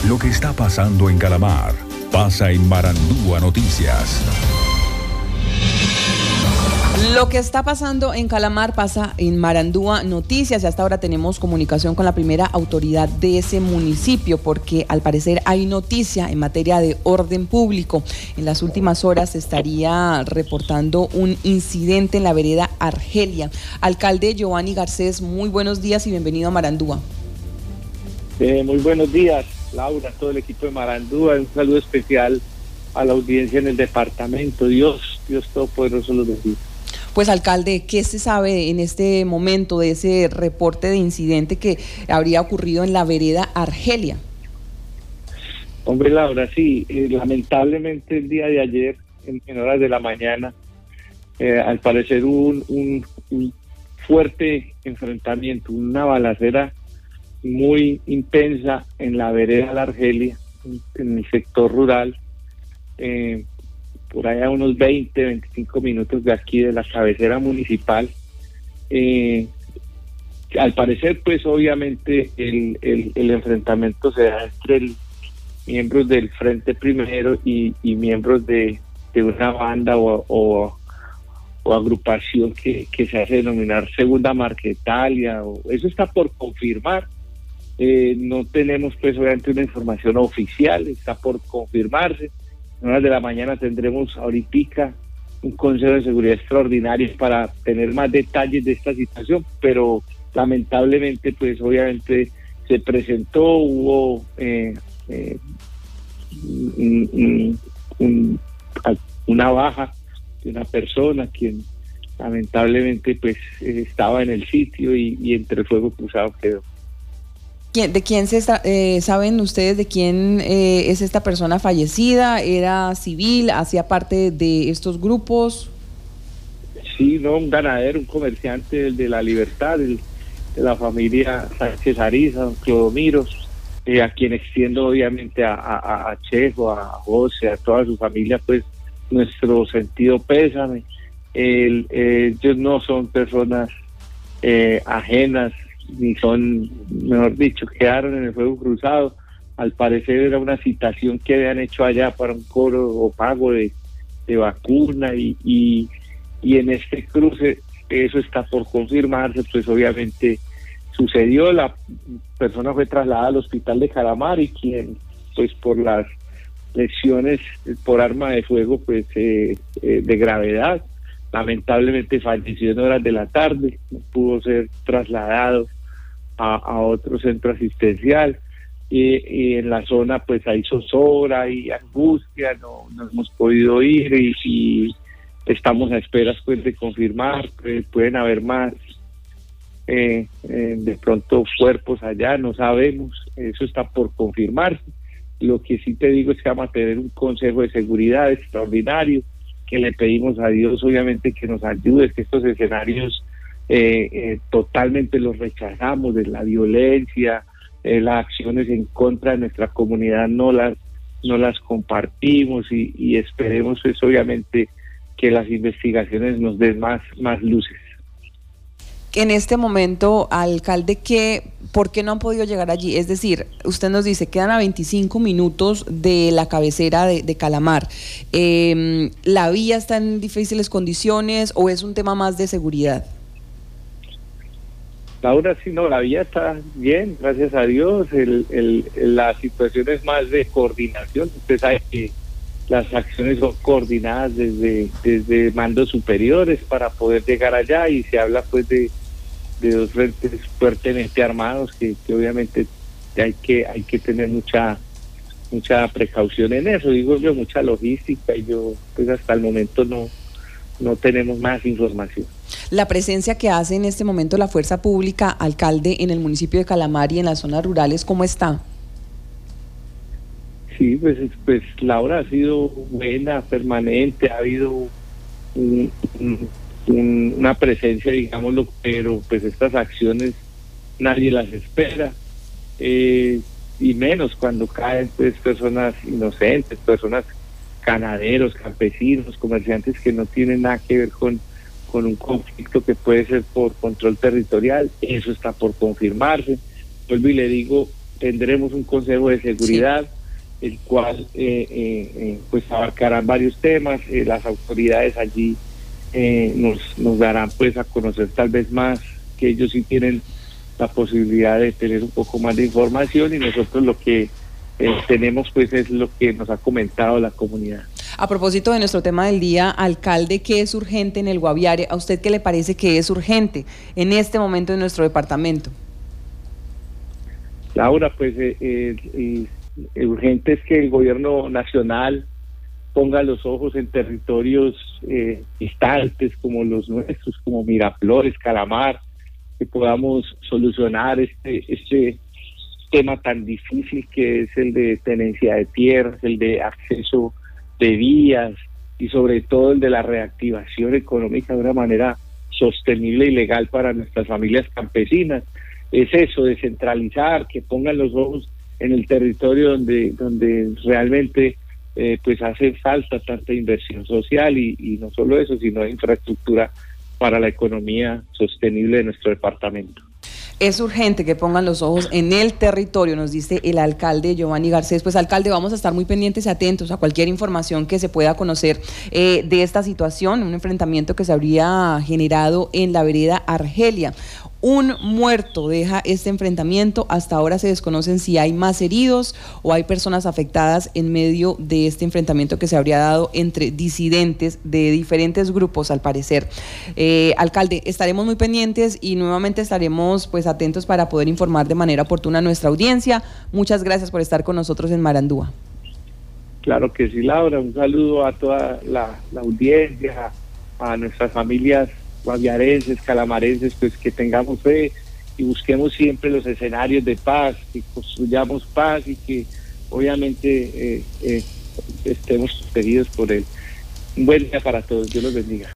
Lo que está pasando en Calamar pasa en Marandúa Noticias. Lo que está pasando en Calamar pasa en Marandúa Noticias, y hasta ahora tenemos comunicación con la primera autoridad de ese municipio, porque al parecer hay noticia en materia de orden público. En las últimas horas se estaría reportando un incidente en la vereda Argelia. Alcalde Giovanni Garcés, muy buenos días y bienvenido a Marandúa. Muy buenos días, Laura, todo el equipo de Marandúa. Un saludo especial a la audiencia en el departamento. Dios Todopoderoso los bendiga. Pues, alcalde, ¿qué se sabe en este momento de ese reporte de incidente que habría ocurrido en la vereda Argelia? Hombre, Laura, sí, lamentablemente el día de ayer, en horas de la mañana, al parecer hubo un fuerte enfrentamiento, una balacera muy intensa en la vereda La Argelia, en el sector rural, por allá unos 20-25 minutos de aquí de la cabecera municipal. Al parecer, pues obviamente el enfrentamiento se da entre miembros del Frente Primero y miembros de una banda o agrupación que se hace denominar Segunda Marquetalia. Eso está por confirmar. No tenemos pues obviamente una información oficial, está por confirmarse. En horas de la mañana tendremos ahorita un consejo de seguridad extraordinario para tener más detalles de esta situación, pero lamentablemente pues obviamente se presentó, hubo una baja de una persona quien lamentablemente pues estaba en el sitio y entre el fuego cruzado quedó. ¿De quién saben ustedes de quién es esta persona fallecida? ¿Era civil? ¿Hacía parte de estos grupos? Sí, no, un ganadero, un comerciante de La Libertad, de la familia Sánchez Ariza, don Clodomiro, a quien extiendo obviamente a Chejo, a José, a toda su familia, pues nuestro sentido pésame. Ellos no son personas ajenas, ni son, mejor dicho, quedaron en el fuego cruzado. Al parecer era una citación que habían hecho allá para un cobro o pago de vacuna y en este cruce eso está por confirmarse, pues obviamente sucedió. La persona fue trasladada al hospital de Calamar y quien pues por las lesiones por arma de fuego pues de gravedad lamentablemente falleció en horas de la tarde, no pudo ser trasladado a otro centro asistencial y en la zona pues hay zozobra, hay angustia, no hemos podido ir y estamos a esperas pues de confirmar, pueden haber más de pronto cuerpos allá, no sabemos, eso está por confirmarse. Lo que sí te digo es que vamos a tener un consejo de seguridad extraordinario, que le pedimos a Dios obviamente que nos ayude, que estos escenarios totalmente los rechazamos, de la violencia, las acciones en contra de nuestra comunidad no las compartimos y esperemos pues obviamente que las investigaciones nos den más luces. En este momento, alcalde, ¿por qué no han podido llegar allí? Es decir, usted nos dice, quedan a 25 minutos de la cabecera de Calamar. ¿La vía está en difíciles condiciones o es un tema más de seguridad? Laura, sí, no, la vía está bien, gracias a Dios. La situación es más de coordinación. Usted sabe que las acciones son coordinadas desde mandos superiores para poder llegar allá y se habla pues de dos frentes fuertemente armados que obviamente hay que tener mucha precaución en eso, digo yo, mucha logística y yo pues hasta el momento no tenemos más información. La presencia que hace en este momento la fuerza pública, alcalde, en el municipio de Calamar y en las zonas rurales, ¿cómo está? Sí, pues Laura, ha sido buena, permanente, ha habido una presencia, digámoslo, pero pues estas acciones nadie las espera, y menos cuando caen pues personas inocentes, personas ganaderos, campesinos, comerciantes que no tienen nada que ver con un conflicto que puede ser por control territorial. Eso está por confirmarse. Vuelvo y le digo, tendremos un Consejo de Seguridad, el cual pues abarcarán varios temas. Las autoridades allí nos darán pues a conocer tal vez más, que ellos sí tienen la posibilidad de tener un poco más de información, y nosotros lo que tenemos pues es lo que nos ha comentado la comunidad. A propósito de nuestro tema del día, alcalde, ¿qué es urgente en el Guaviare? ¿A usted qué le parece que es urgente en este momento en nuestro departamento? Laura, pues urgente es que el gobierno nacional ponga los ojos en territorios distantes como los nuestros, como Miraflores, Calamar, que podamos solucionar este tema tan difícil que es el de tenencia de tierras, el de acceso de vías y sobre todo el de la reactivación económica de una manera sostenible y legal para nuestras familias campesinas. Es eso, descentralizar, que pongan los ojos en el territorio donde realmente pues hace falta tanta inversión social y no solo eso, sino infraestructura para la economía sostenible de nuestro departamento. Es urgente que pongan los ojos en el territorio, nos dice el alcalde Giovanni Garcés. Pues alcalde, vamos a estar muy pendientes y atentos a cualquier información que se pueda conocer de esta situación, un enfrentamiento que se habría generado en la vereda Argelia. Un muerto deja este enfrentamiento. Hasta ahora se desconocen si hay más heridos o hay personas afectadas en medio de este enfrentamiento que se habría dado entre disidentes de diferentes grupos, al parecer. Alcalde, estaremos muy pendientes y nuevamente estaremos pues atentos para poder informar de manera oportuna a nuestra audiencia. Muchas gracias por estar con nosotros en Marandúa. Claro que sí, Laura. Un saludo a toda la audiencia, a nuestras familias guaviarenses, calamarenses, pues que tengamos fe y busquemos siempre los escenarios de paz, que construyamos paz y que obviamente estemos protegidos por él. Un buen día para todos, Dios los bendiga.